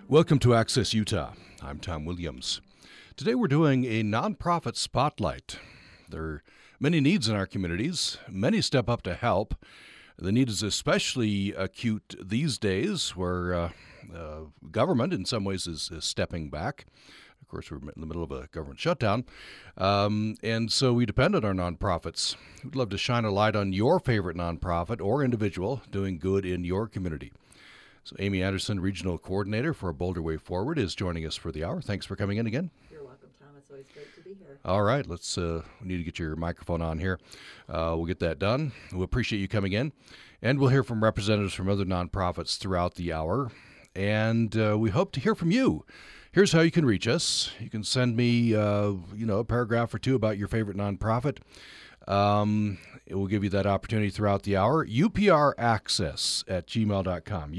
Welcome to Access Utah. I'm Tom Williams. Today we're doing a nonprofit spotlight. There are many needs in our communities. Many step up to help. The need is especially acute these days where government in some ways is stepping back. Of course, we're in the middle of a government shutdown. And so we depend on our nonprofits. We'd love to shine a light on your favorite nonprofit or individual doing good in your community. So Amy Anderson, Regional Coordinator for Boulder Way Forward, is joining us for the hour. Thanks for coming in again. You're welcome, Tom. It's always great to be here. All right, we need to get your microphone on here. We'll get that done. We appreciate you coming in. And we'll hear from representatives from other nonprofits throughout the hour. And we hope to hear from you. Here's how you can reach us. You can send me, a paragraph or two about your favorite nonprofit. It will give you that opportunity throughout the hour. upraccess@gmail.com.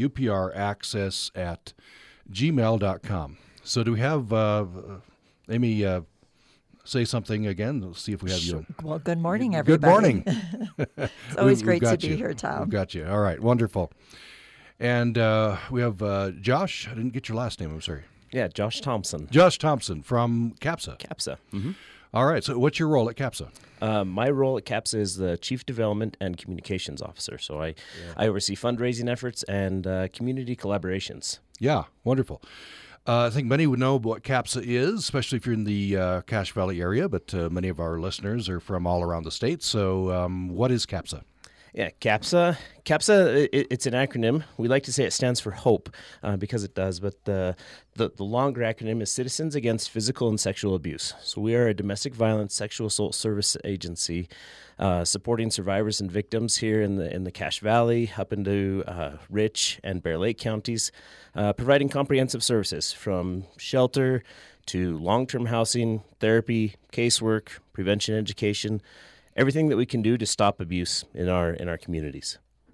upraccess@gmail.com. So do we have Amy say something again? Let's see if we have you. Well, good morning, everybody. Good morning. It's always great to be here, Tom. We've got you. All right, wonderful. And we have Josh. I didn't get your last name. I'm sorry. Yeah, Josh Thompson. Josh Thompson from CAPSA. CAPSA. Mm-hmm. All right. So what's your role at CAPSA? My role at CAPSA is the Chief Development and Communications Officer. So I oversee fundraising efforts and community collaborations. Yeah, wonderful. I think many would know what CAPSA is, especially if you're in the Cache Valley area, but many of our listeners are from all around the state. So what is CAPSA? Yeah, CAPSA. CAPSA, it's an acronym. We like to say it stands for HOPE because it does, but the longer acronym is Citizens Against Physical and Sexual Abuse. So we are a domestic violence sexual assault service agency supporting survivors and victims here in the Cache Valley, up into Rich and Bear Lake counties, providing comprehensive services from shelter to long-term housing, therapy, casework, prevention education, everything that we can do to stop abuse in our communities.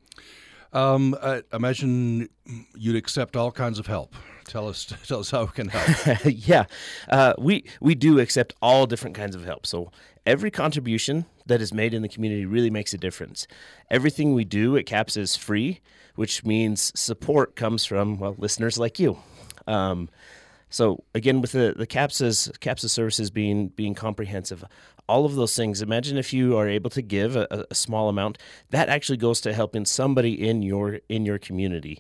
I imagine you'd accept all kinds of help. Tell us how we can help. Yeah, we do accept all different kinds of help. So every contribution that is made in the community really makes a difference. Everything we do at CAPSA is free, which means support comes from listeners like you. So again, with the CAPSA services being comprehensive, all of those things, imagine if you are able to give a small amount, that actually goes to helping somebody in your community.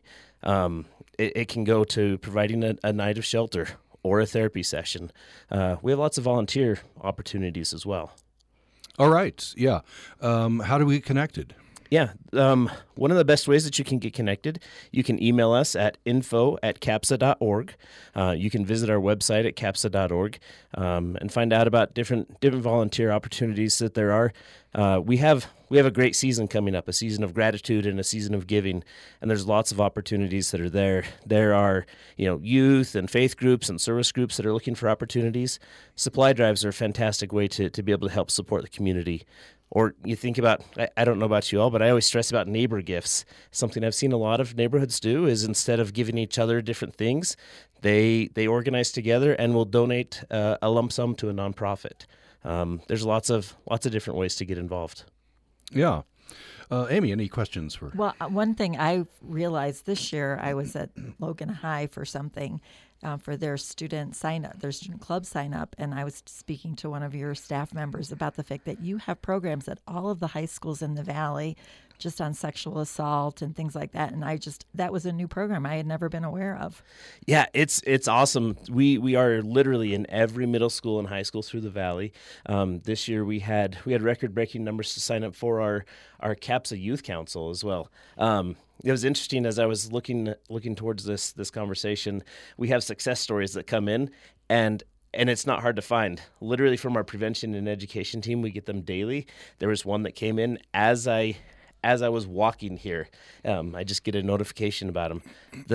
It can go to providing a night of shelter or a therapy session. We have lots of volunteer opportunities as well. All right, yeah. How do we get connected? Yeah, one of the best ways that you can get connected, you can email us at info@capsa.org. You can visit our website at capsa.org and find out about different volunteer opportunities that there are. We have a great season coming up, a season of gratitude and a season of giving, and there's lots of opportunities that are there. There are youth and faith groups and service groups that are looking for opportunities. Supply drives are a fantastic way to be able to help support the community. Or you think about, I don't know about you all, but I always stress about neighbor gifts. Something I've seen a lot of neighborhoods do is instead of giving each other different things, they organize together and will donate a lump sum to a nonprofit. There's lots of different ways to get involved. Yeah. Amy, any questions for? Well, one thing I realized this year, I was at Logan High for something for their student sign-up, their student club sign-up, and I was speaking to one of your staff members about the fact that you have programs at all of the high schools in the Valley just on sexual assault and things like that, and that was a new program I had never been aware of. Yeah, it's awesome. We are literally in every middle school and high school through the Valley. This year we had record-breaking numbers to sign up for our CAPSA Youth Council as well. It was interesting as I was looking towards this conversation. We have success stories that come in, and it's not hard to find. Literally from our prevention and education team, we get them daily. There was one that came in as I was walking here. I just get a notification about him.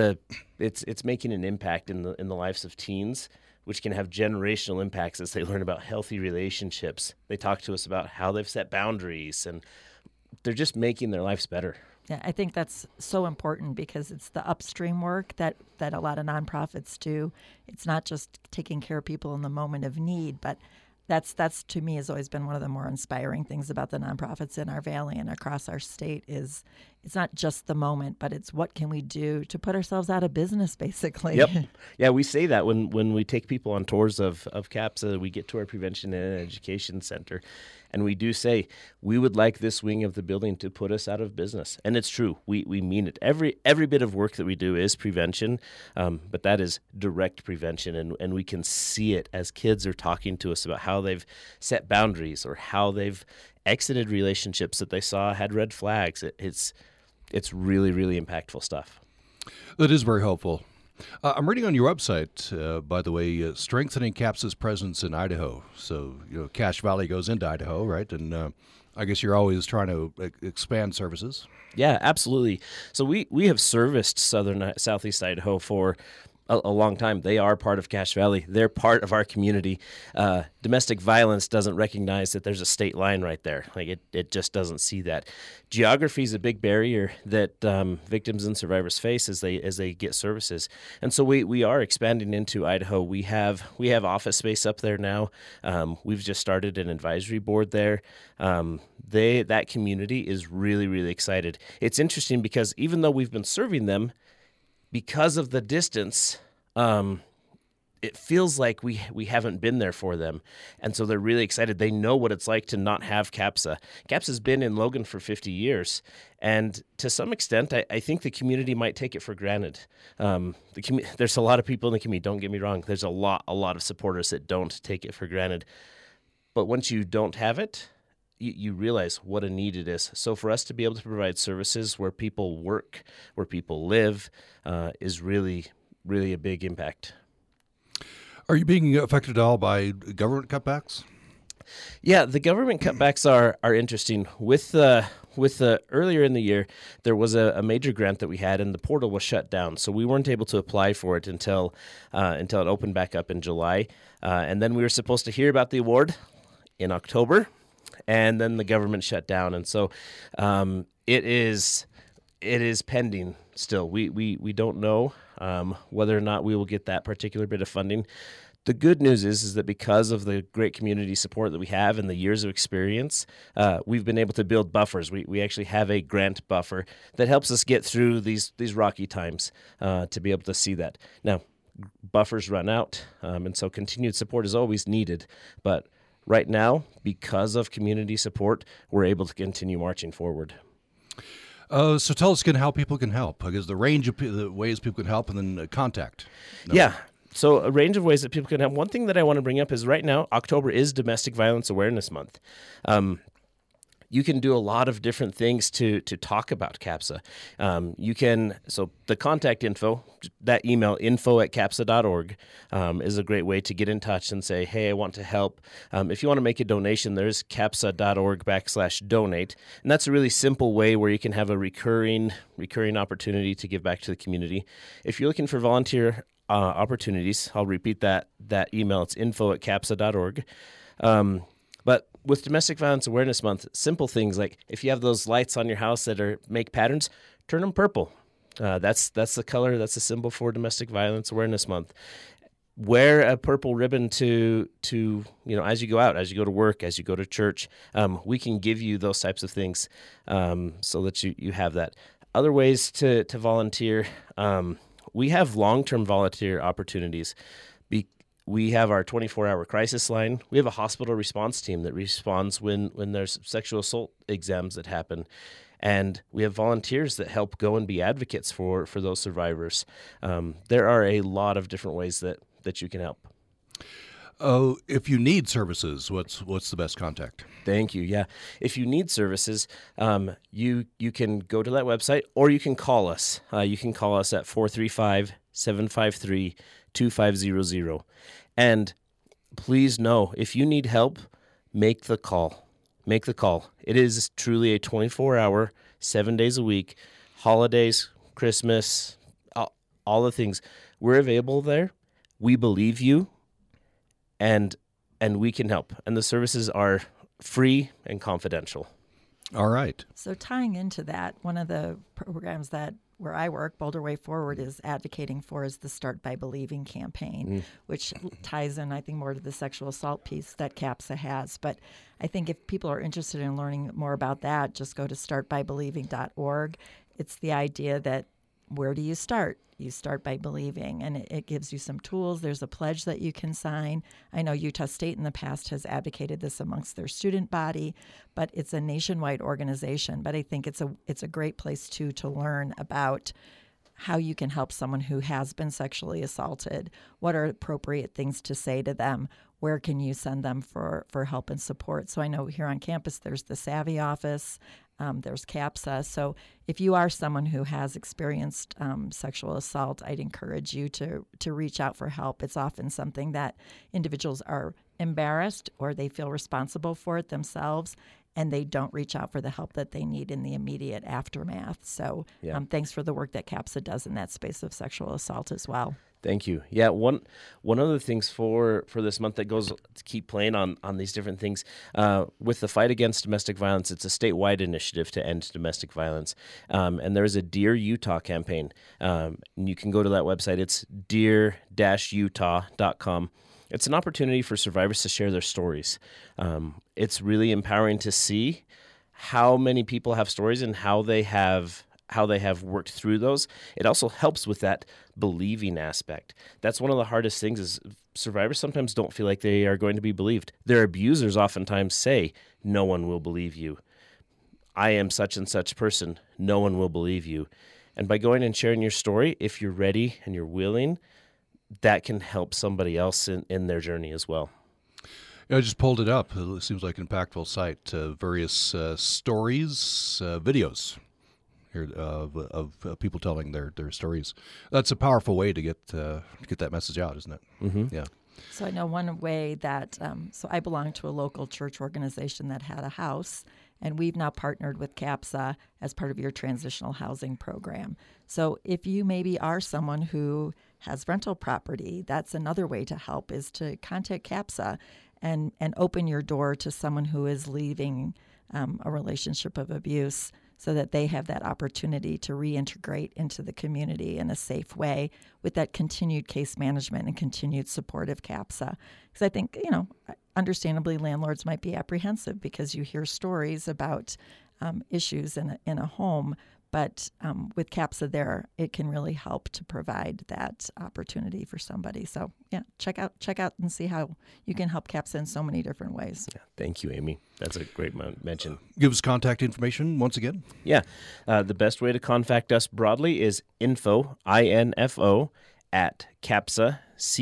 It's making an impact in the lives of teens, which can have generational impacts as they learn about healthy relationships. They talk to us about how they've set boundaries, and they're just making their lives better. Yeah, I think that's so important because it's the upstream work that a lot of nonprofits do. It's not just taking care of people in the moment of need, but that's to me has always been one of the more inspiring things about the nonprofits in our valley and across our state is it's not just the moment, but it's what can we do to put ourselves out of business, basically. Yep. Yeah, we say that when we take people on tours of CAPSA, we get to our prevention and education center, and we do say we would like this wing of the building to put us out of business. And it's true. We mean it. Every bit of work that we do is prevention, but that is direct prevention, and we can see it as kids are talking to us about how they've set boundaries or how they've exited relationships that they saw had red flags. It's really, really impactful stuff. That is very helpful. I'm reading on your website, by the way, strengthening CAPSA's presence in Idaho. So, Cache Valley goes into Idaho, right? And I guess you're always trying to expand services. Yeah, absolutely. So we have serviced southeast Idaho for a long time. They are part of Cache Valley. They're part of our community. Domestic violence doesn't recognize that there's a state line right there. Like it just doesn't see that. Geography is a big barrier that victims and survivors face as they get services. And so we are expanding into Idaho. We have office space up there now. We've just started an advisory board there. That community is really, really excited. It's interesting because even though we've been serving them, because of the distance, it feels like we haven't been there for them. And so they're really excited. They know what it's like to not have CAPSA. CAPSA's been in Logan for 50 years. And to some extent, I think the community might take it for granted. There's a lot of people in the community, don't get me wrong. There's a lot of supporters that don't take it for granted. But once you don't have it, you realize what a need it is. So for us to be able to provide services where people work, where people live, is really, really a big impact. Are you being affected at all by government cutbacks? Yeah, the government cutbacks are interesting. With earlier in the year, there was a major grant that we had, and the portal was shut down, so we weren't able to apply for it until it opened back up in July, and then we were supposed to hear about the award in October. And then the government shut down, and so it is pending still. We don't know whether or not we will get that particular bit of funding. The good news is that because of the great community support that we have and the years of experience, we've been able to build buffers. We actually have a grant buffer that helps us get through these rocky times to be able to see that. Now, buffers run out, and so continued support is always needed, but right now, because of community support, we're able to continue marching forward. So tell us again how people can help. I guess the range of the ways people can help, and then contact. No. Yeah. So a range of ways that people can help. One thing that I want to bring up is right now, October is Domestic Violence Awareness Month. You can do a lot of different things to talk about CAPSA. So the contact info, that email, info@capsa.org, is a great way to get in touch and say, hey, I want to help. If you want to make a donation, there's capsa.org/donate. And that's a really simple way where you can have a recurring opportunity to give back to the community. If you're looking for volunteer opportunities, I'll repeat that email. It's info@capsa.org. But with Domestic Violence Awareness Month, simple things like if you have those lights on your house that make patterns, turn them purple. That's the color. That's a symbol for Domestic Violence Awareness Month. Wear a purple ribbon to as you go out, as you go to work, as you go to church. We can give you those types of things so that you have that. Other ways to volunteer. We have long-term volunteer opportunities. We have our 24-hour crisis line. We have a hospital response team that responds when there's sexual assault exams that happen. And we have volunteers that help go and be advocates for those survivors. There are a lot of different ways that you can help. Oh, if you need services, what's the best contact? Thank you. Yeah. If you need services, you can go to that website or you can call us. You can call us at 435-753-2500. And please know, if you need help, make the call. Make the call. It is truly a 24-hour, 7 days a week, holidays, Christmas, all the things. We're available there. We believe you, and we can help. And the services are free and confidential. All right. So tying into that, one of the programs that where I work, Boulder Way Forward, is advocating for is the Start by Believing campaign, which ties in, I think, more to the sexual assault piece that CAPSA has. But I think if people are interested in learning more about that, just go to startbybelieving.org. It's the idea that where do you start? You start by believing, and it gives you some tools. There's a pledge that you can sign. I know Utah State in the past has advocated this amongst their student body, but it's a nationwide organization. But I think it's a great place to learn about how you can help someone who has been sexually assaulted. What are appropriate things to say to them? Where can you send them for help and support? So I know here on campus there's the Savvy office. There's CAPSA. So if you are someone who has experienced sexual assault, I'd encourage you to reach out for help. It's often something that individuals are embarrassed or they feel responsible for it themselves, and they don't reach out for the help that they need in the immediate aftermath. So thanks for the work that CAPSA does in that space of sexual assault as well. Thank you. Yeah, one of the things for this month that goes to keep playing on these different things with the fight against domestic violence. It's a statewide initiative to end domestic violence, and there's a Dear Utah campaign. And you can go to that website. It's dear-utah.com. It's an opportunity for survivors to share their stories. It's really empowering to see how many people have stories and how they have worked through those. It also helps with that believing aspect. That's one of the hardest things is survivors sometimes don't feel like they are going to be believed. Their abusers oftentimes say, no one will believe you. I am such and such person. No one will believe you. And by going and sharing your story, if you're ready and you're willing, that can help somebody else in their journey as well. I just pulled it up. It seems like an impactful site. Various stories, videos here of people telling their stories. That's a powerful way to get that message out, isn't it? Mm-hmm. Yeah. So I know one way that, so I belong to a local church organization that had a house, and we've now partnered with CAPSA as part of your transitional housing program. So if you maybe are someone who has rental property, that's another way to help is to contact CAPSA and open your door to someone who is leaving a relationship of abuse, so that they have that opportunity to reintegrate into the community in a safe way with that continued case management and continued support of CAPSA. Because I think, understandably, landlords might be apprehensive because you hear stories about issues in a home, but with CAPSA there, it can really help to provide that opportunity for somebody. So yeah, check out and see how you can help CAPSA in so many different ways. Yeah, thank you, Amy. That's a great mention. Give us contact information once again. Yeah, the best way to contact us broadly is info, INFO, at CAPSA,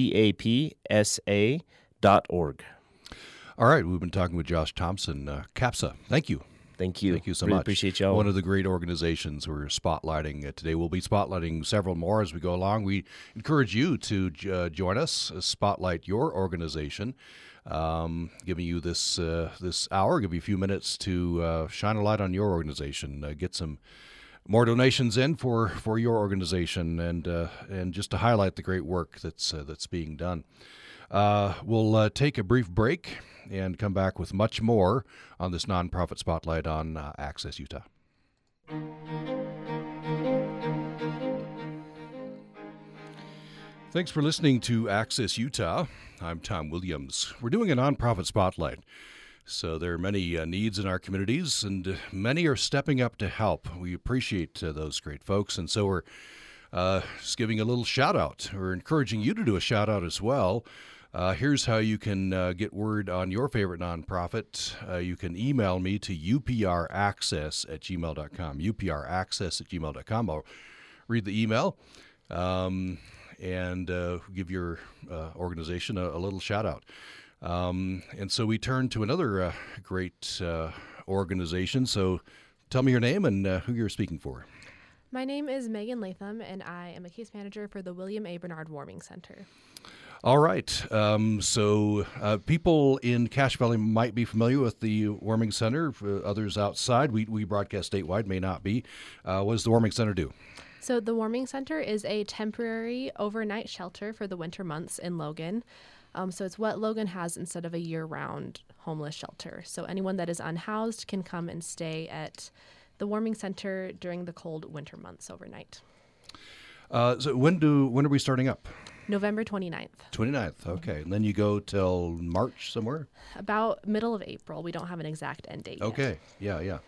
CAPSA.org. All right, we've been talking with Josh Thompson, CAPSA. Thank you. Thank you. Thank you so really much. Appreciate y'all. One of the great organizations we're spotlighting today. We'll be spotlighting several more as we go along. We encourage you to join us, spotlight your organization. Giving you this hour, give you a few minutes to shine a light on your organization, get some more donations in for your organization, and just to highlight the great work that's being done. We'll take a brief break and come back with much more on this nonprofit spotlight on Access Utah. Thanks for listening to Access Utah. I'm Tom Williams. We're doing a nonprofit spotlight. So there are many needs in our communities, and many are stepping up to help. We appreciate those great folks, and so we're just giving a little shout out. We're encouraging you to do a shout out as well. Here's how you can get word on your favorite nonprofit. You can email me to upraccess@gmail.com, upraccess@gmail.com. I'll read the email and give your organization a little shout out. And so we turn to another great organization. So tell me your name and who you're speaking for. My name is Megan Latham, and I am a case manager for the William A. Bernard Warming Center. All right. So people in Cache Valley might be familiar with the Warming Center. For others outside, we broadcast statewide, may not be. What does the Warming Center do? So the Warming Center is a temporary overnight shelter for the winter months in Logan. So it's what Logan has instead of a year-round homeless shelter. So anyone that is unhoused can come and stay at the warming center during the cold winter months overnight. So when are we starting up? November 29th. 29th. Okay. And then you go till March somewhere? About middle of April. We don't have an exact end date Okay. yet. Yeah.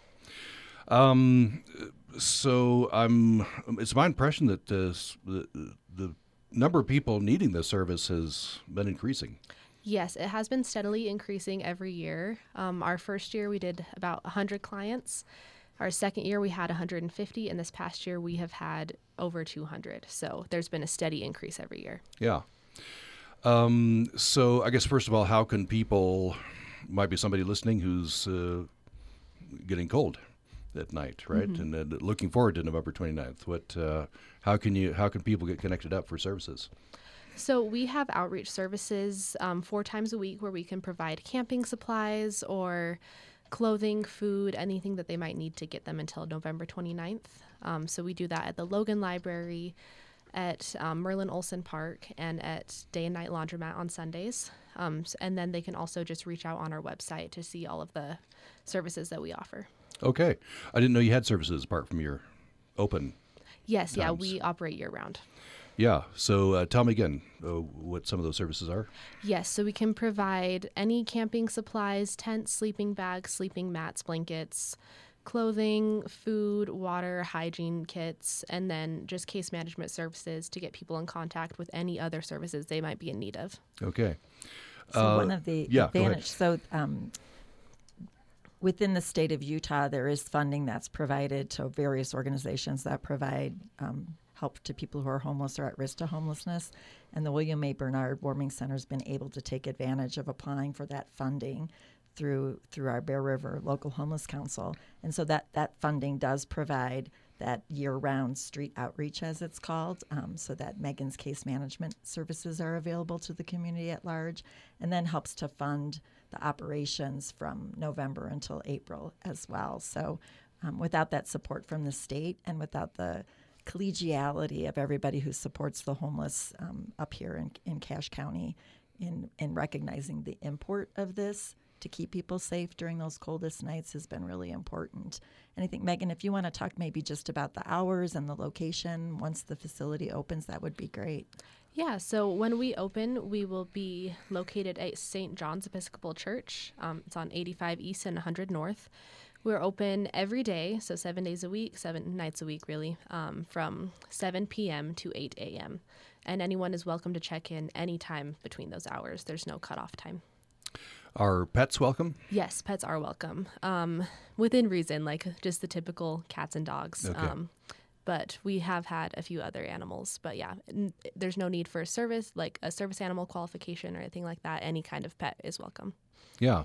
So it's my impression that the number of people needing this service has been increasing. Yes, it has been steadily increasing every year. Our first year we did about 100 clients. Our second year we had 150, and this past year we have had over 200. So there's been a steady increase every year. Yeah. So I guess first of all, how can people, might be somebody listening who's getting cold at night, right? Mm-hmm. And looking forward to November 29th. How can people get connected up for services? So we have outreach services 4 times a week where we can provide camping supplies or clothing, food, anything that they might need to get them until November 29th. So we do that at the Logan Library, at Merlin Olsen Park, and at Day and Night Laundromat on Sundays. And then they can also just reach out on our website to see all of the services that we offer. Okay. I didn't know you had services apart from your open. Yes, yeah, times. we operate year-round. Yeah. So tell me again what some of those services are. Yes, so we can provide any camping supplies, tents, sleeping bags, sleeping mats, blankets, clothing, food, water, hygiene kits, and then just case management services to get people in contact with any other services they might be in need of. Okay. So one of the yeah, go ahead. advantage, so within the state of Utah, there is funding that's provided to various organizations that provide help to people who are homeless or at risk to homelessness. And the William A. Bernard Warming Center has been able to take advantage of applying for that funding through our Bear River Local Homeless Council. And so that funding does provide that year-round street outreach, as it's called, so that Megan's case management services are available to the community at large, and then helps to fund the operations from November until April as well. So without that support from the state and without the collegiality of everybody who supports the homeless up here in Cache County in recognizing the import of this to keep people safe during those coldest nights has been really important. And I think, Megan, if you want to talk maybe just about the hours and the location once the facility opens, that would be great. Yeah, so when we open, we will be located at St. John's Episcopal Church. It's on 85 East and 100 North. We're open every day, so 7 days a week, 7 nights a week, really, from 7 p.m. to 8 a.m. And anyone is welcome to check in anytime between those hours. There's no cutoff time. Are pets welcome? Yes, pets are welcome, within reason, like just the typical cats and dogs. Okay. But we have had a few other animals. But yeah, there's no need for a service, like a service animal qualification or anything like that. Any kind of pet is welcome. Yeah.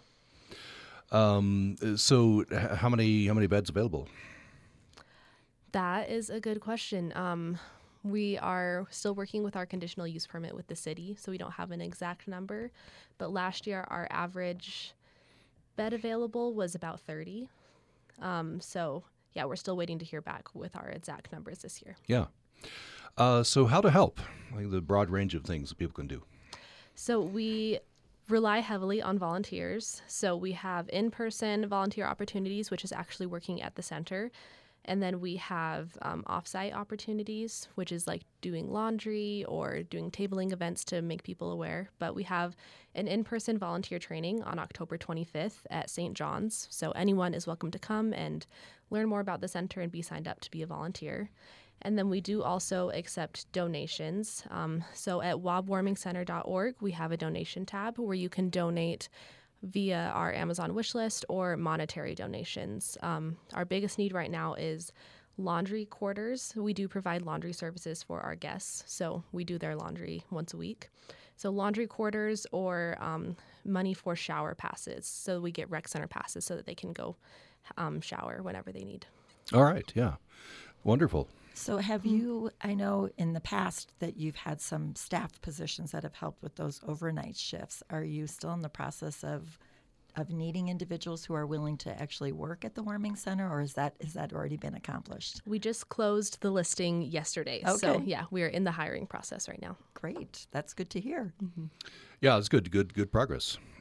So how many beds available? That is a good question. We are still working with our conditional use permit with the city, so we don't have an exact number. But last year, our average bed available was about 30. So yeah, we're still waiting to hear back with our exact numbers this year. Yeah. So how to help? Like the broad range of things that people can do. So we rely heavily on volunteers. So we have in-person volunteer opportunities, which is actually working at the center. And then we have off-site opportunities, which is like doing laundry or doing tabling events to make people aware. But we have an in-person volunteer training on October 25th at St. John's. So anyone is welcome to come and learn more about the center and be signed up to be a volunteer. And then we do also accept donations. So at wobwarmingcenter.org, we have a donation tab where you can donate via our Amazon wish list or monetary donations. Our biggest need right now is laundry quarters. We do provide laundry services for our guests, so we do their laundry once a week. So laundry quarters or money for shower passes. So we get rec center passes so that they can go shower whenever they need. All right. Yeah. Wonderful. So have you, I know in the past that you've had some staff positions that have helped with those overnight shifts. Are you still in the process of needing individuals who are willing to actually work at the warming center, or is that already been accomplished? We just closed the listing yesterday. Okay. So yeah, we are in the hiring process right now. Great. That's good to hear. Yeah, it's good progress.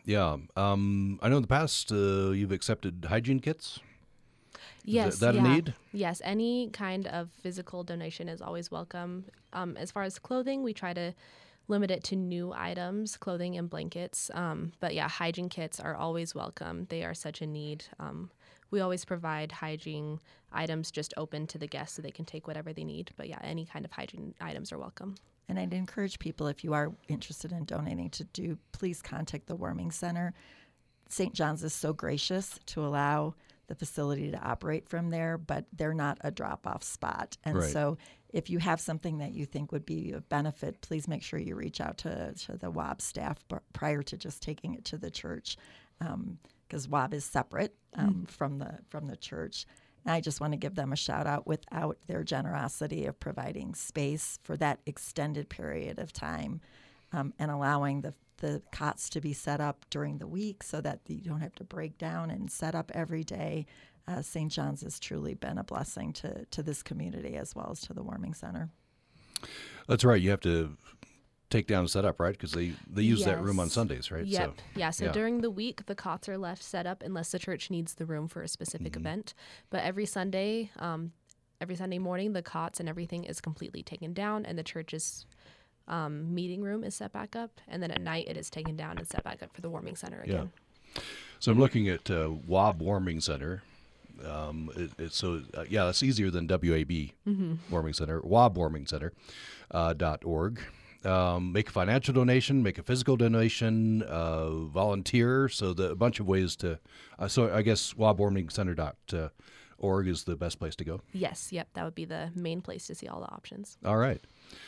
Yeah. I know in the past you've accepted hygiene kits. Yes, Is that a yeah. need? Yes, any kind of physical donation is always welcome. As far as clothing, we try to limit it to new items, clothing and blankets. But yeah, hygiene kits are always welcome. They are such a need. We always provide hygiene items just open to the guests so they can take whatever they need. But yeah, any kind of hygiene items are welcome. And I'd encourage people, if you are interested in donating, please contact the Warming Center. St. John's is so gracious to allow the facility to operate from there, but they're not a drop-off spot. And Right. so if you have something that you think would be of benefit, please make sure you reach out to the WAB staff prior to just taking it to the church, because WAB is separate from the church. And I just want to give them a shout out. Without their generosity of providing space for that extended period of time, and allowing the cots to be set up during the week so that you don't have to break down and set up every day, St. John's has truly been a blessing to this community as well as to the Warming Center. That's right. You have to take down and set up, right? Because they use that room on Yes. Sundays, right? Yep. So, Yeah. So yeah. during the week, the cots are left set up unless the church needs the room for a specific event. But every Sunday morning, the cots and everything is completely taken down, and the church's meeting room is set back up. And then at night, it is taken down and set back up for the Warming Center again. So I'm looking at WAB Warming Center. That's easier than WAB Warming Center. WAB Warming Center .org. Make a financial donation, make a physical donation, volunteer. So a bunch of ways to. So I guess WABWarmingCenter.org is the best place to go. Yes. Yep. That would be the main place to see all the options. All right.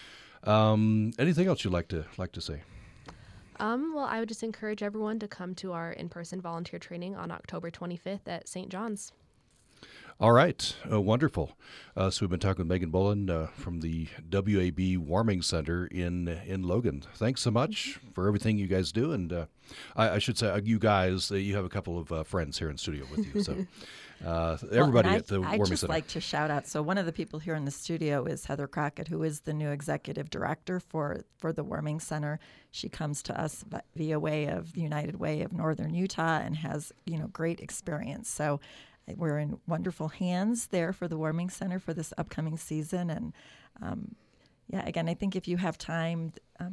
Anything else you'd like to say? Well, I would just encourage everyone to come to our in-person volunteer training on October 25th at St. John's. All right. Wonderful. So we've been talking with Megan Bullen from the WAB Warming Center in Logan. Thanks so much for everything you guys do. And I should say, you guys, you have a couple of friends here in studio with you. So everybody at the Warming I'd just Center. like to shout out. So one of the people here in the studio is Heather Crockett, who is the new executive director for the Warming Center. She comes to us via way of the United Way of Northern Utah and has great experience. So we're in wonderful hands there for the Warming Center for this upcoming season. And again, I think if you have time,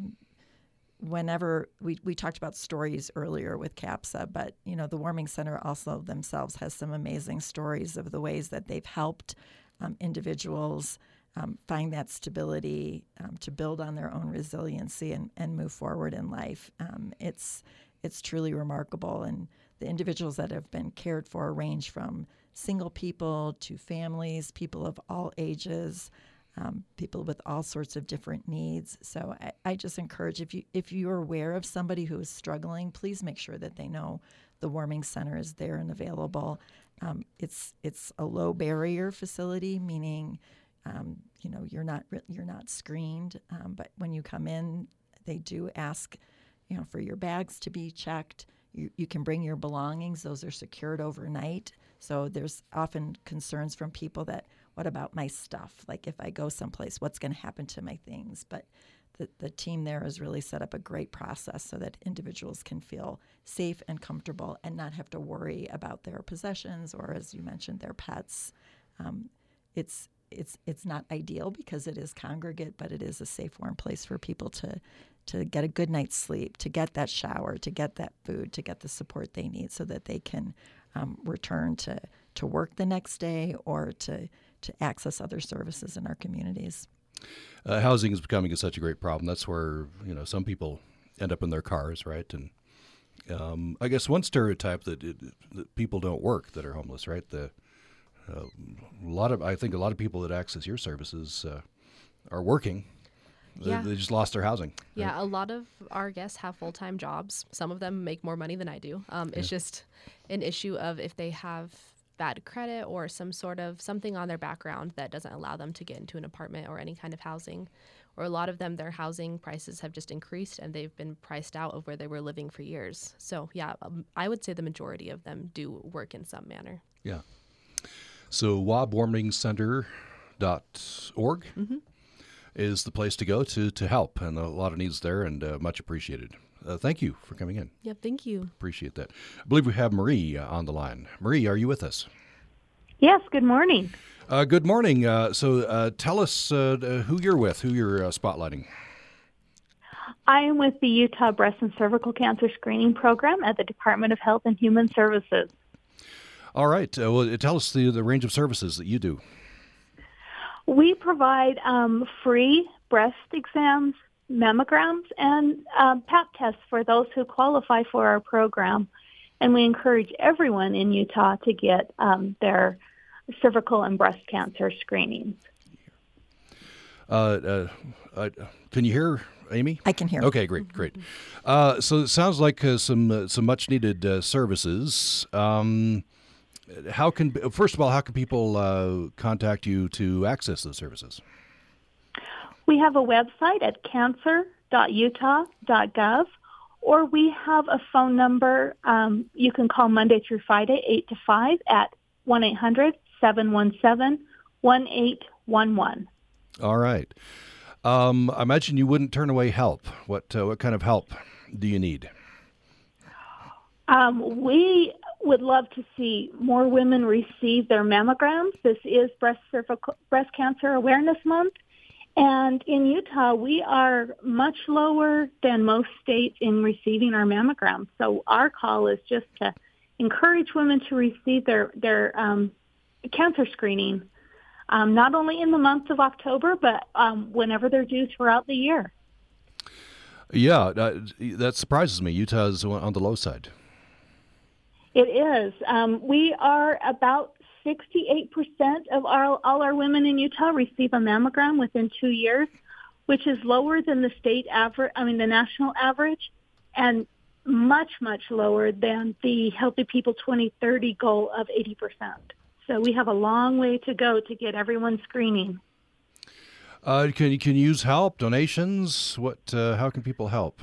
whenever we talked about stories earlier with CAPSA, but the Warming Center also themselves has some amazing stories of the ways that they've helped individuals find that stability to build on their own resiliency and move forward in life. It's truly remarkable. And the individuals that have been cared for range from single people to families, people of all ages, people with all sorts of different needs. So I just encourage, if you're aware of somebody who is struggling, please make sure that they know the Warming Center is there and available. It's a low barrier facility, meaning you're not screened, but when you come in, they do ask for your bags to be checked. You can bring your belongings. Those are secured overnight. So there's often concerns from people that, what about my stuff? Like if I go someplace, what's going to happen to my things? But the team there has really set up a great process so that individuals can feel safe and comfortable and not have to worry about their possessions or, as you mentioned, their pets. It's not ideal because it is congregate, but it is a safe, warm place for people to get a good night's sleep, to get that shower, to get that food, to get the support they need so that they can return to work the next day or to access other services in our communities. Housing is becoming such a great problem. That's where, some people end up in their cars, right? And I guess one stereotype that people don't work that are homeless, right? I think a lot of people that access your services are working. Yeah. They just lost their housing. Yeah, right? a lot of our guests have full-time jobs. Some of them make more money than I do. It's just an issue of if they have bad credit or something on their background that doesn't allow them to get into an apartment or any kind of housing. Or a lot of them, their housing prices have just increased and they've been priced out of where they were living for years. So yeah, I would say the majority of them do work in some manner. Yeah. So WABWarmingCenter.org is the place to go to help, and a lot of needs there, and much appreciated. Thank you for coming in. Yep, thank you. Appreciate that. I believe we have Marie on the line. Marie, are you with us? Yes, good morning. Good morning. So tell us who you're with, who you're spotlighting. I am with the Utah Breast and Cervical Cancer Screening Program at the Department of Health and Human Services. All right. Well, tell us the range of services that you do. We provide free breast exams, mammograms, and Pap tests for those who qualify for our program. And we encourage everyone in Utah to get their cervical and breast cancer screenings. Can you hear Amy? I can hear. Okay, great. So it sounds like some much needed services. First of all, how can people contact you to access those services? We have a website at cancer.utah.gov, or we have a phone number you can call Monday through Friday, 8 to 5 at 1-800-717-1811. All right. I imagine you wouldn't turn away help. What kind of help do you need? We would love to see more women receive their mammograms. This is Breast Cancer Awareness Month. And in Utah, we are much lower than most states in receiving our mammograms. So our call is just to encourage women to receive their cancer screening, not only in the month of October, but whenever they're due throughout the year. Yeah, that surprises me. Utah is on the low side. It is. We are about 68% of all our women in Utah receive a mammogram within 2 years, which is lower than the state average. The national average, and much, much lower than the Healthy People 2030 goal of 80%. So we have a long way to go to get everyone screening. Can you use help, donations? How can people help?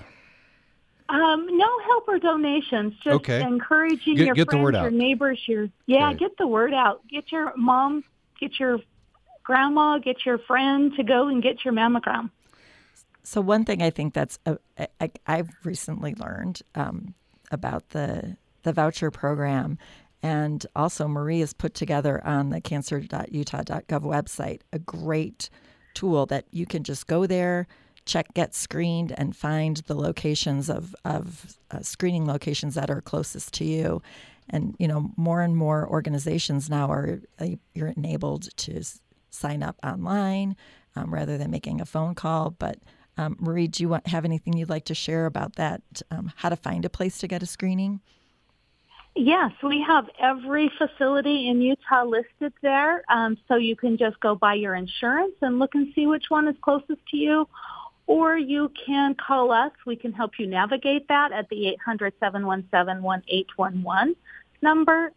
No help or donations. Just encouraging your get friends, the word out. Your neighbors, get the word out. Get your mom, get your grandma, get your friend to go and get your mammogram. So one thing I think I've recently learned about the voucher program, and also Marie has put together on the cancer.utah.gov website a great tool that you can just go there, check Get Screened, and find the locations of screening locations that are closest to you. And, more and more organizations now you're enabled to sign up online rather than making a phone call. But Marie, do you have anything you'd like to share about that, how to find a place to get a screening? Yes, we have every facility in Utah listed there, so you can just go buy your insurance and look and see which one is closest to you. Or you can call us. We can help you navigate that at the 800-717-1811 number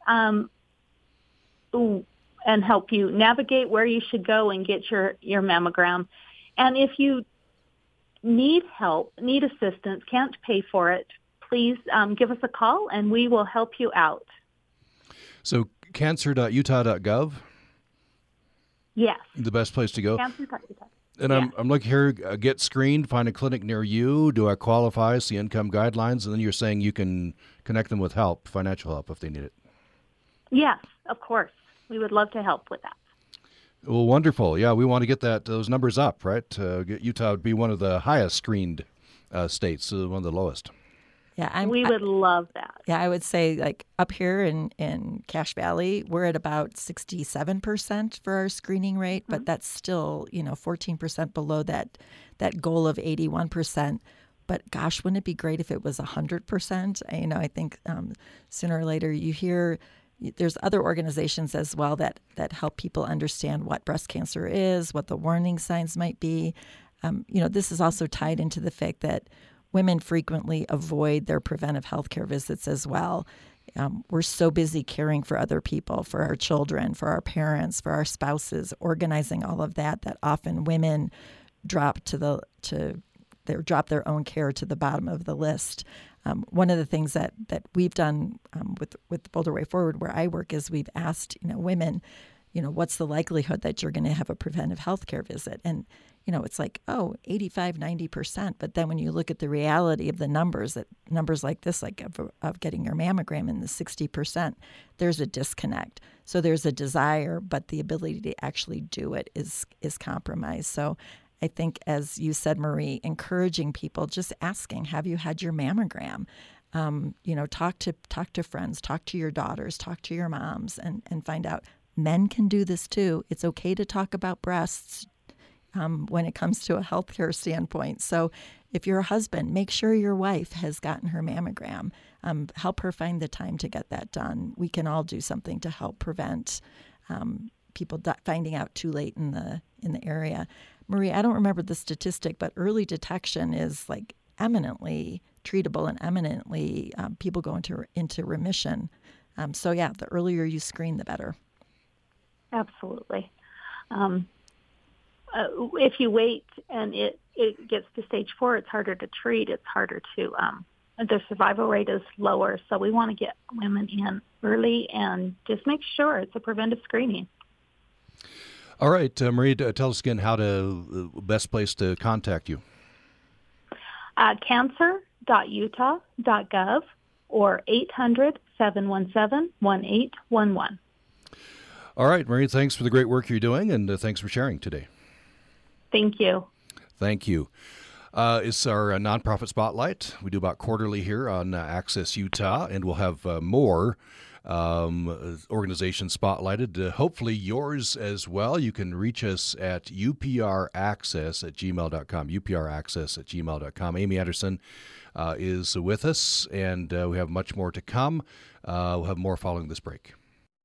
and help you navigate where you should go and get your mammogram. And if you need help, need assistance, can't pay for it, please give us a call and we will help you out. So cancer.utah.gov? Yes. The best place to go? Cancer.utah. And yeah. I'm looking here, get screened, find a clinic near you. Do I qualify? See income guidelines. And then you're saying you can connect them with help, financial help, if they need it. Yes, of course. We would love to help with that. Well, wonderful. Yeah, we want to get those numbers up, right? Utah would be one of the highest screened states, one of the lowest. Yeah, we would love that. Yeah, I would say like up here in Cache Valley, we're at about 67% for our screening rate, but that's still 14% below that goal of 81%. But gosh, wouldn't it be great if it was 100%? I think sooner or later you hear there's other organizations as well that help people understand what breast cancer is, what the warning signs might be. This is also tied into the fact that women frequently avoid their preventive health care visits as well. We're so busy caring for other people, for our children, for our parents, for our spouses, organizing all of that often women drop drop their own care to the bottom of the list. One of the things that we've done with Boulder Way Forward, where I work, is we've asked women, what's the likelihood that you're going to have a preventive health care visit? And, it's like, 85, 90%. But then when you look at the reality of the numbers like this, like of getting your mammogram in the 60%, there's a disconnect. So there's a desire, but the ability to actually do it is compromised. So I think, as you said, Marie, encouraging people, just asking, have you had your mammogram? Talk to friends, talk to your daughters, talk to your moms, and find out men can do this too. It's okay to talk about breasts when it comes to a healthcare standpoint. So if you're a husband, make sure your wife has gotten her mammogram. Help her find the time to get that done. We can all do something to help prevent people finding out too late in the area. Marie, I don't remember the statistic, but early detection is like eminently treatable and eminently people go into remission. The earlier you screen, the better. Absolutely. If you wait and it gets to stage 4, it's harder to treat. It's harder to, the survival rate is lower. So we want to get women in early and just make sure it's a preventive screening. All right, Marie, tell us again best place to contact you. Cancer.utah.gov or 800-717-1811. All right, Marie, thanks for the great work you're doing, and thanks for sharing today. Thank you. Thank you. It's our nonprofit spotlight. We do about quarterly here on Access Utah, and we'll have more organizations spotlighted. Hopefully yours as well. You can reach us at upraccess@gmail.com, upraccess@gmail.com. Amy Anderson is with us, and we have much more to come. We'll have more following this break.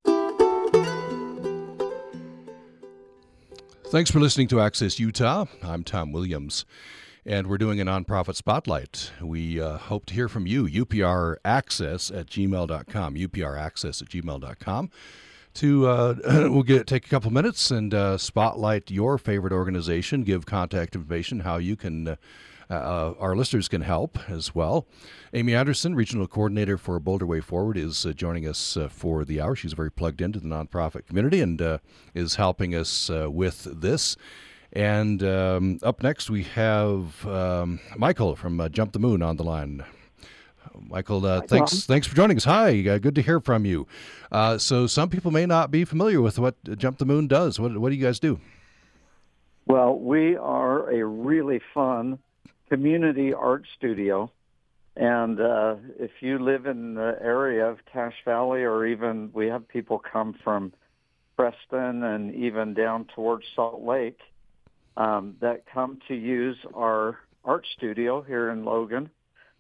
Thanks for listening to Access Utah. I'm Tom Williams, and we're doing a nonprofit spotlight. We hope to hear from you, upraccess@gmail.com, upraccess@gmail.com. We'll take a couple minutes and spotlight your favorite organization, give contact information, how you can, our listeners can help as well. Amy Anderson, Regional Coordinator for Boulder Way Forward, is joining us for the hour. She's very plugged into the nonprofit community and is helping us with this. And up next, we have Michael from Jump the Moon on the line. Michael, thanks for joining us. Hi, good to hear from you. So some people may not be familiar with what Jump the Moon does. What do you guys do? Well, we are a really fun community art studio. And if you live in the area of Cache Valley, or even we have people come from Preston and even down towards Salt Lake that come to use our art studio here in Logan.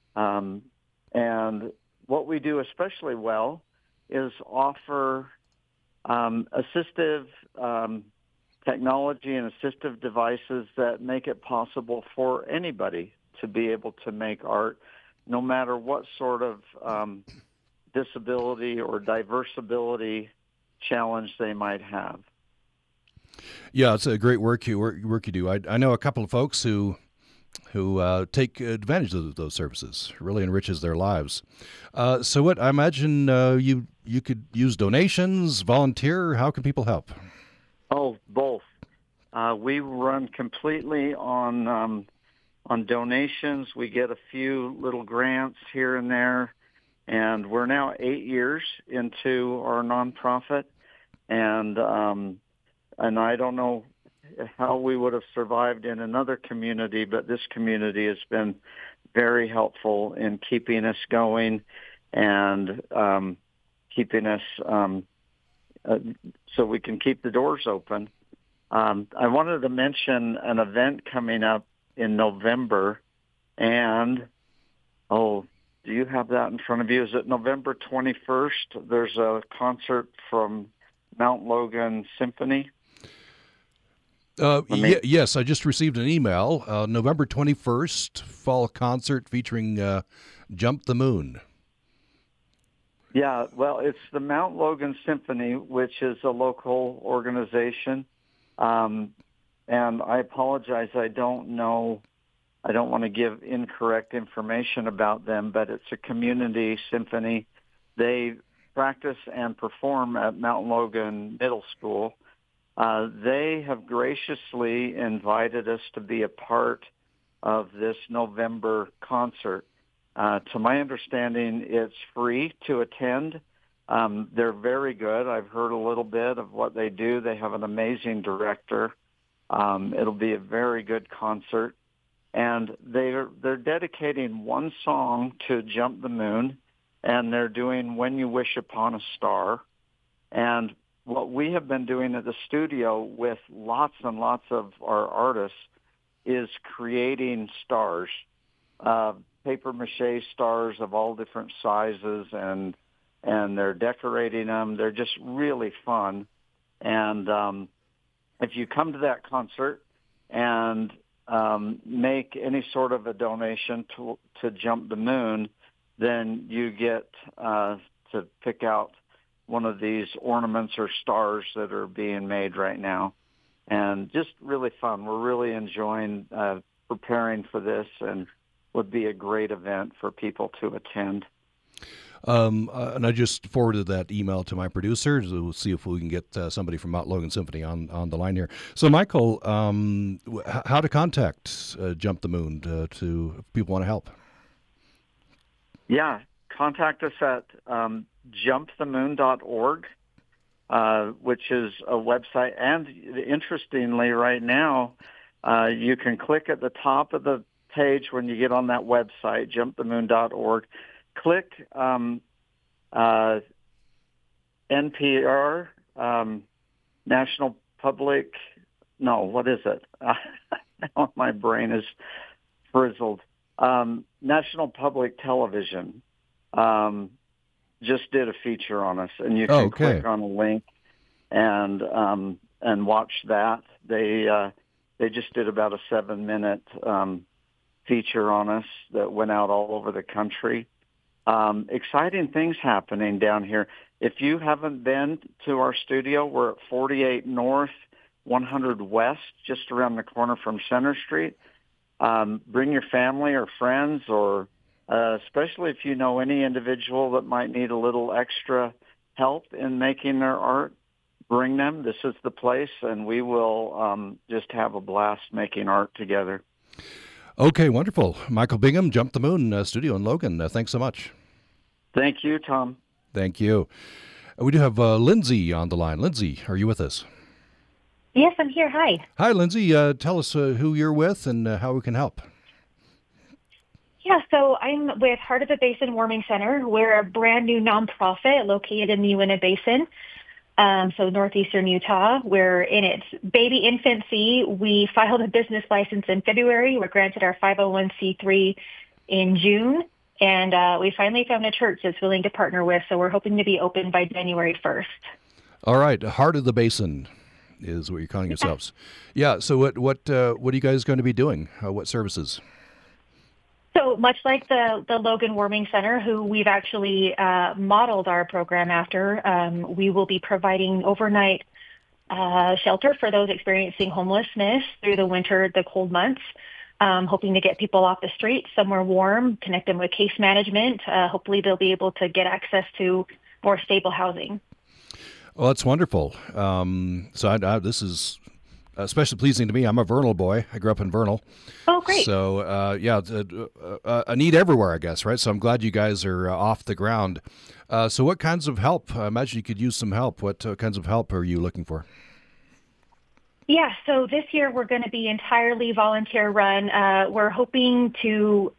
And what we do especially well is offer assistive technology and assistive devices that make it possible for anybody to be able to make art, no matter what sort of disability or diversability challenge they might have. Yeah, it's a great work you do. I know a couple of folks who take advantage of those services. It really enriches their lives. So what I imagine you could use donations, volunteer. How can people help? Oh, both. We run completely on donations. We get a few little grants here and there, and we're now 8 years into our nonprofit, and I don't know how we would have survived in another community, but this community has been very helpful in keeping us going and keeping us so we can keep the doors open. I wanted to mention an event coming up in November, and, do you have that in front of you? Is it November 21st? There's a concert from Mount Logan Symphony. Yes, I just received an email. November 21st, fall concert featuring Jump the Moon. Yeah, well, it's the Mount Logan Symphony, which is a local organization. And I apologize, I don't know. I don't want to give incorrect information about them, but it's a community symphony. They practice and perform at Mount Logan Middle School. They have graciously invited us to be a part of this November concert. To my understanding, it's free to attend. They're very good. I've heard a little bit of what they do. They have an amazing director. It'll be a very good concert. And they're dedicating one song to Jump the Moon, and they're doing When You Wish Upon a Star. And what we have been doing at the studio with lots and lots of our artists is creating stars, paper mache stars of all different sizes, and they're decorating them. They're just really fun. And if you come to that concert and make any sort of a donation to Jump the Moon, then you get to pick out one of these ornaments or stars that are being made right now. And just really fun. We're really enjoying preparing for this, and would be a great event for people to attend. And I just forwarded that email to my producer to see if we can get somebody from Mount Logan Symphony on the line here. So, Michael, how to contact Jump the Moon to if people want to help? Yeah, contact us at jumpthemoon.org, which is a website. And interestingly, right now, you can click at the top of the page when you get on that website, jumpthemoon.org. Click NPR, National Public, no, what is it? Now my brain is frizzled. National Public Television just did a feature on us, and you can click on a link and watch that. They just did about a 7-minute feature on us that went out all over the country. Exciting things happening down here. If you haven't been to our studio, we're at 48 North, 100 West, just around the corner from Center Street. Bring your family or friends, or especially if you know any individual that might need a little extra help in making their art, bring them. This is the place, and we will just have a blast making art together. Okay, wonderful. Michael Bingham, Jump the Moon studio in Logan. Thanks so much. Thank you, Tom. Thank you. We do have Lindsay on the line. Lindsay, are you with us? Yes, I'm here. Hi. Hi, Lindsay. Tell us who you're with and how we can help. Yeah, so I'm with Heart of the Basin Warming Center. We're a brand new nonprofit located in the Uinta Basin, so northeastern Utah. We're in its baby infancy. We filed a business license in February. We're granted our 501c3 in June, and we finally found a church that's willing to partner with, so we're hoping to be open by January 1st. All right, Heart of the Basin is what you're calling yourselves. Yeah, so what are you guys going to be doing? What services? So much like the Logan Warming Center, who we've actually modeled our program after, we will be providing overnight shelter for those experiencing homelessness through the winter, the cold months, hoping to get people off the street somewhere warm, connect them with case management. Hopefully they'll be able to get access to more stable housing. Well, that's wonderful. So this is especially pleasing to me. I'm a Vernal boy. I grew up in Vernal. Oh, great. So, a need everywhere, I guess, right? So I'm glad you guys are off the ground. So what kinds of help? I imagine you could use some help. What kinds of help are you looking for? Yeah, so this year we're going to be entirely volunteer run. We're hoping to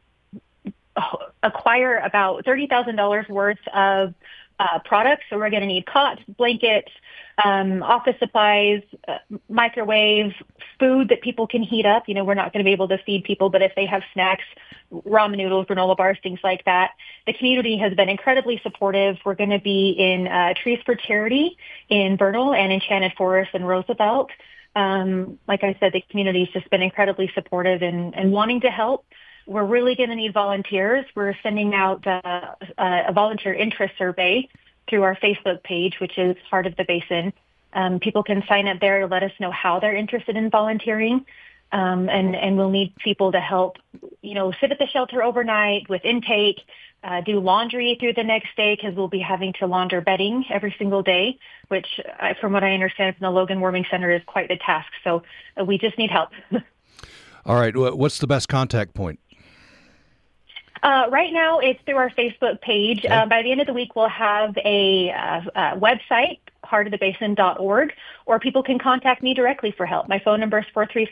acquire about $30,000 worth of products. So we're going to need cots, blankets, office supplies, microwave, food that people can heat up. You know, we're not going to be able to feed people, but if they have snacks, ramen noodles, granola bars, things like that. The community has been incredibly supportive. We're going to be in Trees for Charity in Vernal and Enchanted Forest in Roosevelt. Like I said, the community's just been incredibly supportive and wanting to help. We're really going to need volunteers. We're sending out a volunteer interest survey through our Facebook page, which is Heart of the Basin. People can sign up there to let us know how they're interested in volunteering. And we'll need people to help, you know, sit at the shelter overnight with intake, do laundry through the next day because we'll be having to launder bedding every single day, which from what I understand from the Logan Warming Center is quite the task. So we just need help. All right. What's the best contact point? Right now, it's through our Facebook page. Okay. By the end of the week, we'll have a website, heartofthebasin.org, or people can contact me directly for help. My phone number is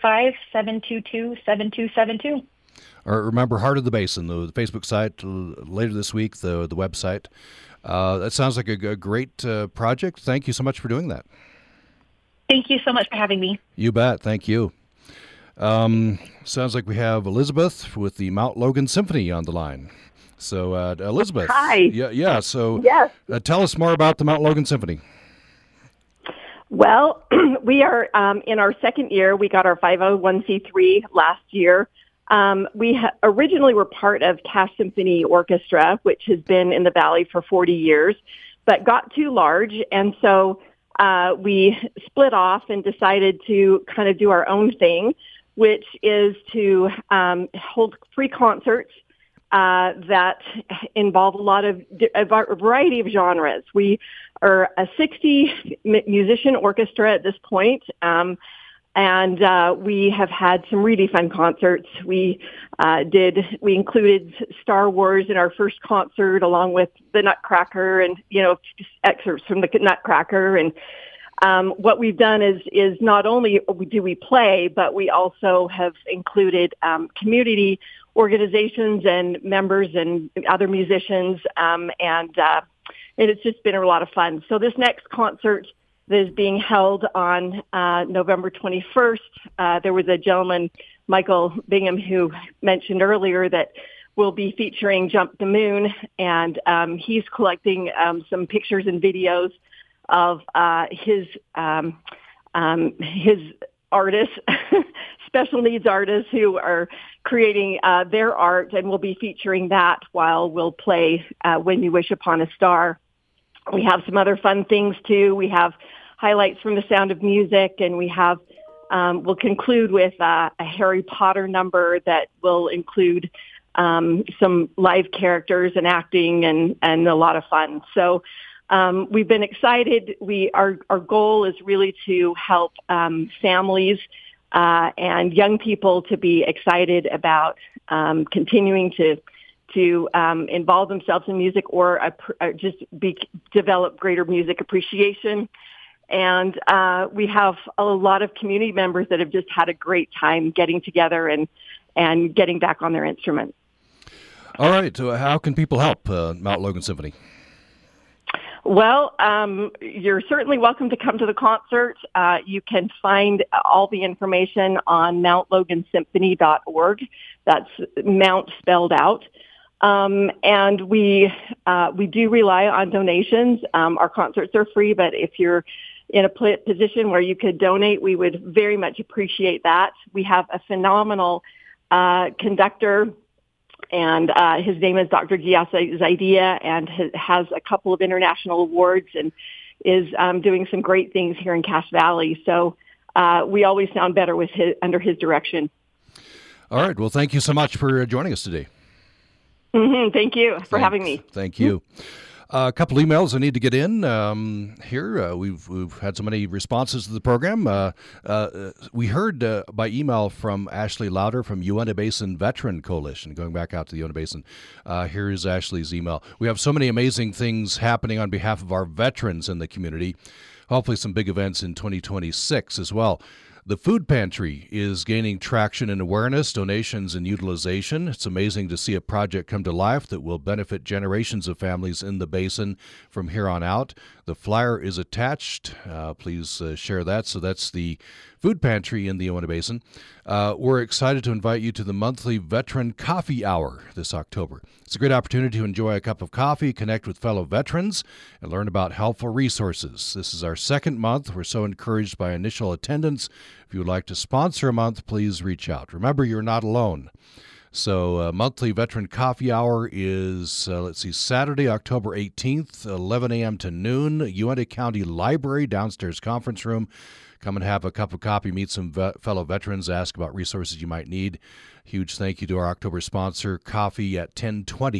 435-722-7272. Or remember, Heart of the Basin, the Facebook site, later this week, the website. That sounds like a great project. Thank you so much for doing that. Thank you so much for having me. You bet. Thank you. Sounds like we have Elizabeth with the Mount Logan Symphony on the line. So, Elizabeth. Hi. Yeah. So, Yes. Tell us more about the Mount Logan Symphony. Well, we are in our second year. We got our 501c3 last year. We originally were part of Cash Symphony Orchestra, which has been in the Valley for 40 years, but got too large. And so we split off and decided to kind of do our own thing, which is to hold free concerts that involve a variety of genres. We are a 60-musician orchestra at this point, and we have had some really fun concerts. We included Star Wars in our first concert, along with the Nutcracker, and just excerpts from the Nutcracker. And what we've done is not only do we play, but we also have included community organizations and members and other musicians, and it's just been a lot of fun. So this next concert that is being held on November 21st, there was a gentleman, Michael Bingham, who mentioned earlier that we'll be featuring Jump the Moon, and he's collecting some pictures and videos of his artists, special needs artists who are creating their art, and we'll be featuring that while we'll play When You Wish Upon a Star. We have some other fun things too. We have highlights from The Sound of Music, and we have we'll conclude with a Harry Potter number that will include some live characters and acting and a lot of fun. So we've been excited. Our goal is really to help families and young people to be excited about continuing to involve themselves in music or develop greater music appreciation. And we have a lot of community members that have just had a great time getting together and getting back on their instrument. All right. So how can people help Mount Logan Symphony? Well, you're certainly welcome to come to the concert. You can find all the information on mountlogansymphony.org. That's Mount spelled out. And we do rely on donations. Our concerts are free, but if you're in a position where you could donate, we would very much appreciate that. We have a phenomenal conductor, and his name is Dr. Giasa Zaidia, and has a couple of international awards and is doing some great things here in Cache Valley. So we always sound better with under his direction. All right. Well, thank you so much for joining us today. Mm-hmm. Thank you for having me. Thank you. A couple emails I need to get in here. We've had so many responses to the program. We heard by email from Ashley Lauder from Uinta Basin Veteran Coalition, going back out to the Uinta Basin. Here is Ashley's email. We have so many amazing things happening on behalf of our veterans in the community. Hopefully some big events in 2026 as well. The food pantry is gaining traction and awareness, donations, and utilization. It's amazing to see a project come to life that will benefit generations of families in the basin from here on out. The flyer is attached. Please share that. So that's the food pantry in the Uinta Basin. We're excited to invite you to the monthly Veteran Coffee Hour this October. It's a great opportunity to enjoy a cup of coffee, connect with fellow veterans, and learn about helpful resources. This is our second month. We're so encouraged by initial attendance. If you would like to sponsor a month, please reach out. Remember, you're not alone. So monthly Veteran Coffee Hour is, Saturday, October 18th, 11 a.m. to noon, Uinta County Library, downstairs conference room. Come and have a cup of coffee, meet some fellow veterans, ask about resources you might need. Huge thank you to our October sponsor, Coffee at 1020.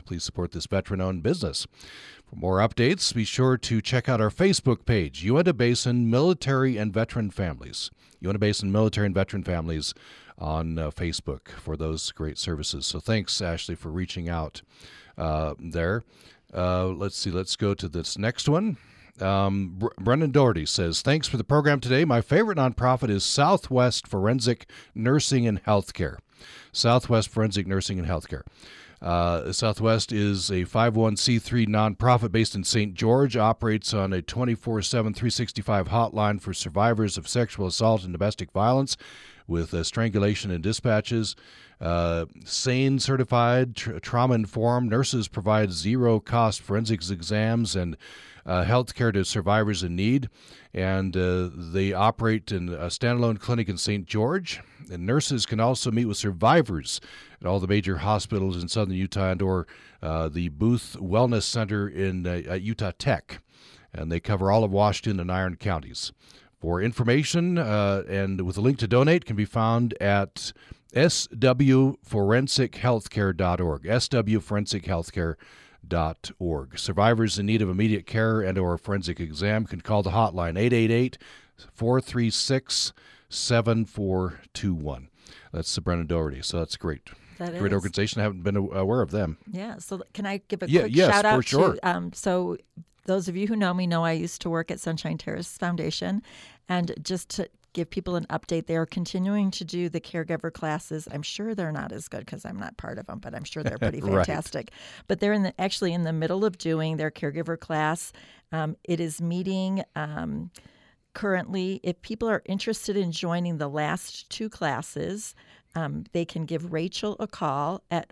Please support this veteran-owned business. For more updates, be sure to check out our Facebook page, Uinta Basin Military and Veteran Families. Uinta Basin Military and Veteran Families on Facebook for those great services. So thanks, Ashley, for reaching out there. Let's see. Let's go to this next one. Brendan Doherty says, thanks for the program today. My favorite nonprofit is Southwest Forensic Nursing and Healthcare. Southwest Forensic Nursing and Healthcare. Southwest is a 501c3 nonprofit based in St. George, operates on a 24/7, 365 hotline for survivors of sexual assault and domestic violence with strangulation and dispatches. SANE certified, trauma-informed. Nurses provide zero-cost forensics exams and health care to survivors in need. And they operate in a standalone clinic in St. George. And nurses can also meet with survivors at all the major hospitals in southern Utah and or the Booth Wellness Center in at Utah Tech. And they cover all of Washington and Iron counties. For information and with a link to donate can be found at swforensichealthcare.org, swforensichealthcare.org. Survivors in need of immediate care and or forensic exam can call the hotline 888-436-7421. That's Brendan Doherty, so that's great. Great organization. I haven't been aware of them. Yeah, so can I give a quick shout out to so those of you who know me know I used to work at Sunshine Terrace Foundation, and just to give people an update, they are continuing to do the caregiver classes. I'm sure they're not as good because I'm not part of them, but I'm sure they're pretty fantastic. Right. But they're actually in the middle of doing their caregiver class. It is meeting currently. If people are interested in joining the last two classes, they can give Rachel a call at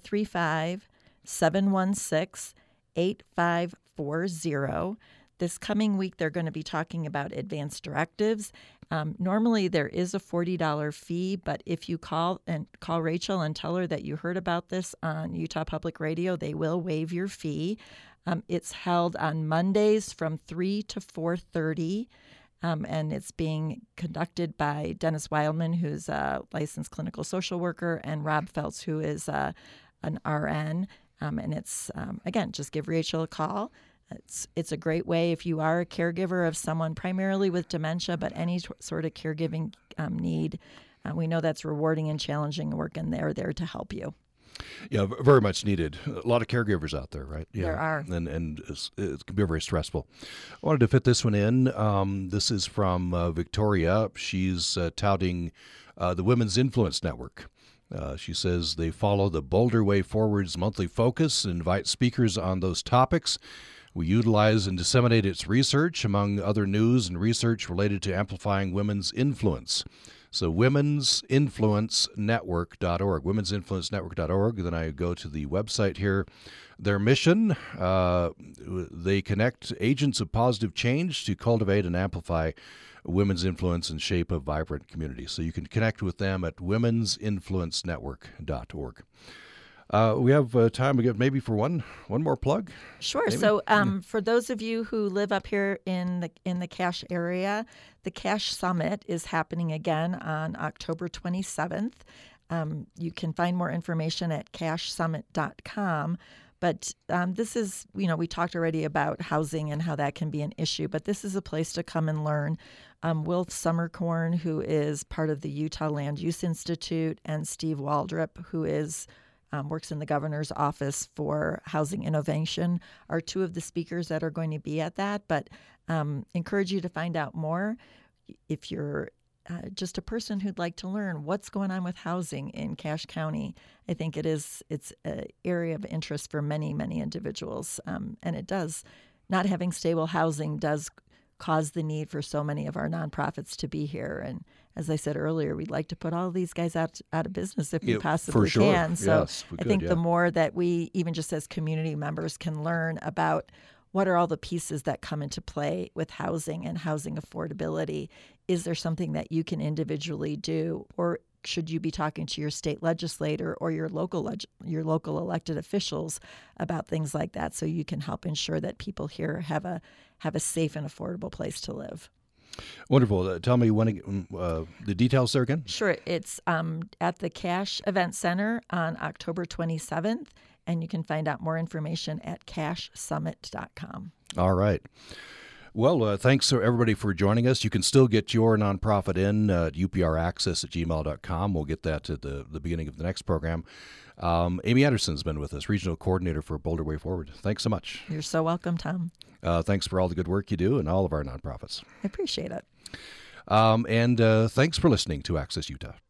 435-716-8540. This coming week, they're going to be talking about advanced directives. Normally, there is a $40 fee, but if you call Rachel and tell her that you heard about this on Utah Public Radio, they will waive your fee. It's held on Mondays from 3 to 4:30. And it's being conducted by Dennis Wildman, who's a licensed clinical social worker, and Rob Feltz, who is an RN. And it's, again, just give Rachel a call. It's a great way if you are a caregiver of someone primarily with dementia, but any sort of caregiving need. We know that's rewarding and challenging work, and they're there to help you. Yeah, very much needed. A lot of caregivers out there, right? Yeah. There are. And it can be very stressful. I wanted to fit this one in. This is from Victoria. She's touting the Women's Influence Network. She says they follow the Boulder Way Forward's monthly focus and invite speakers on those topics. We utilize and disseminate its research, among other news and research related to amplifying women's influence. So women'sinfluencenetwork.org, women'sinfluencenetwork.org. Then I go to the website here. Their mission, they connect agents of positive change to cultivate and amplify women's influence and shape a vibrant community. So you can connect with them at women'sinfluencenetwork.org. We have time again, maybe for one more plug. Sure. Maybe? So, for those of you who live up here in the Cache area, the Cache Summit is happening again on October 27th. You can find more information at cachesummit.com. But this is, we talked already about housing and how that can be an issue, but this is a place to come and learn. Wilf Summercorn, who is part of the Utah Land Use Institute, and Steve Waldrop, who is works in the governor's office for housing innovation, are two of the speakers that are going to be at that. But encourage you to find out more if you're just a person who'd like to learn what's going on with housing in Cache County. I think it's an area of interest for many, many individuals. And it does, not having stable housing does cause the need for so many of our nonprofits to be here. And as I said earlier, we'd like to put all these guys out of business if we possibly can. So yes, I think the more that we, even just as community members, can learn about what are all the pieces that come into play with housing and housing affordability. Is there something that you can individually do, or should you be talking to your state legislator or your local elected officials about things like that, so you can help ensure that people here have a safe and affordable place to live? Wonderful. Tell me when the details there again. Sure. It's at the Cache Event Center on October 27th. and you can find out more information at cashsummit.com. All right. Well, thanks to everybody for joining us. You can still get your nonprofit in at upraccess@gmail.com. We'll get that at the beginning of the next program. Amy Anderson's been with us, Regional Coordinator for Boulder Way Forward. Thanks so much. You're so welcome, Tom. Thanks for all the good work you do and all of our nonprofits. I appreciate it. And thanks for listening to Access Utah.